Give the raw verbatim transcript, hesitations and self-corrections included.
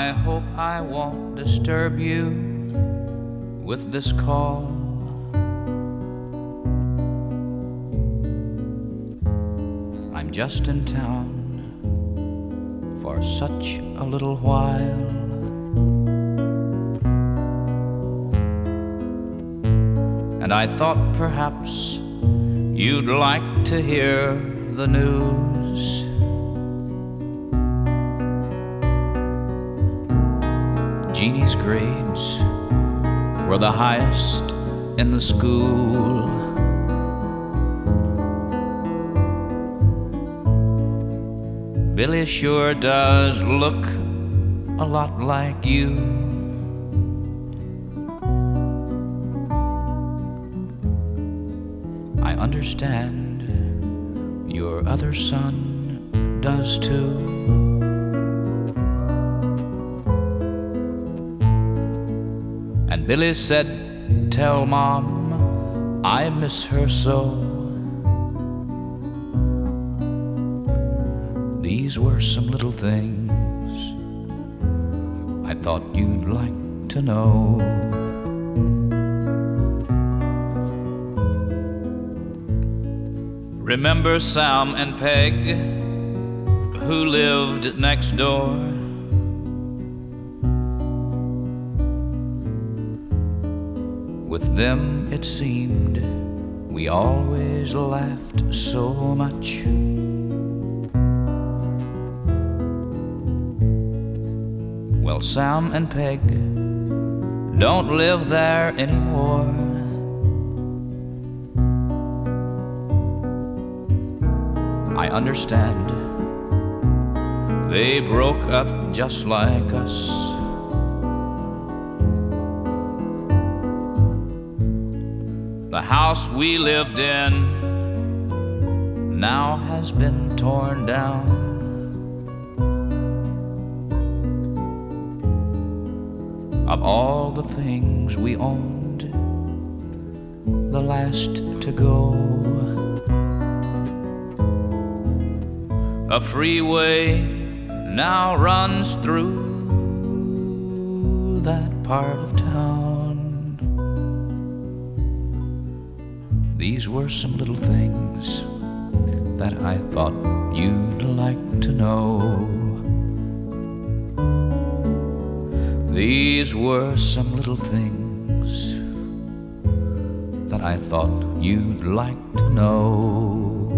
I hope I won't disturb you with this call. I'm just in town for such a little while. And I thought perhaps you'd like to hear the news. Jeannie's grades were the highest in the school. Billy sure does look a lot like you. I understand your other son does too. And Billy said, tell Mom I miss her so. These were some little things I thought you'd like to know. Remember Sam and Peg, who lived next door? With them it seemed we always laughed so much. Well, Sam and Peg don't live there anymore. I understand they broke up just like us. The house we lived in now has been torn down. Of all the things we owned, the last to go. A freeway now runs through that part of town. These were some little things that I thought you'd like to know. These were some little things that I thought you'd like to know.